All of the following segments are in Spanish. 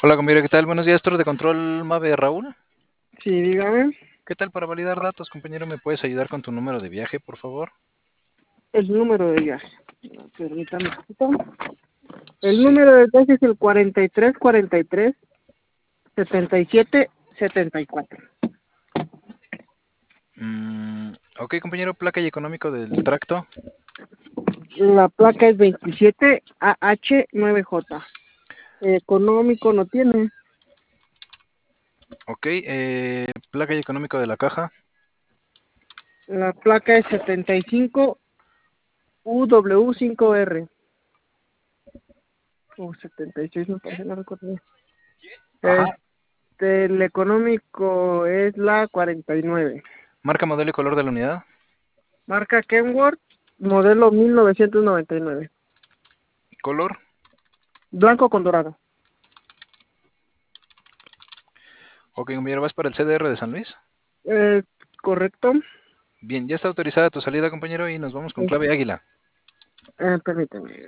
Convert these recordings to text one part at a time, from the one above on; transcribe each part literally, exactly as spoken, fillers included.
Hola, compañero, ¿qué tal? Buenos días, Torre de Control Mave Raúl. Sí, dígame. ¿Qué tal? Para validar datos, compañero, ¿me puedes ayudar con tu número de viaje, por favor? El número de viaje. Permítame. El Sí. número de viaje es el cuarenta y tres cuarenta y tres setenta y siete setenta y cuatro. Mm, ok, compañero, placa y económico del tracto. La placa es veintisiete A H nueve J. Económico no tiene. Ok, eh, placa y económico de la caja. La placa es setenta y cinco U W cinco R. O setenta y seis, me parece, no recuerdo bien. Ajá. Este, el económico es la cuarenta y nueve. Marca, modelo y color de la unidad. Marca Kenworth, modelo mil novecientos noventa y nueve. Color. Blanco con dorado. Ok, compañero, ¿vas para el C D R de San Luis? Eh, correcto. Bien, ya está autorizada tu salida, compañero, y nos vamos con clave águila. Eh, permíteme.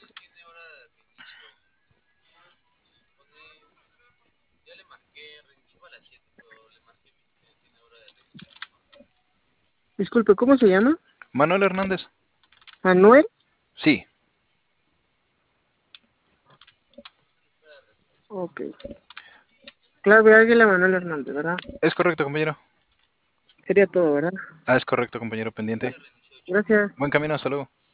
Disculpe, ¿cómo se llama? Manuel Hernández. Manuel. Sí, Ok. Clave Águila Manuel Hernández, ¿verdad? es correcto, compañero. Sería todo, ¿verdad? Ah, es correcto, compañero, pendiente. Gracias. Buen camino, hasta luego.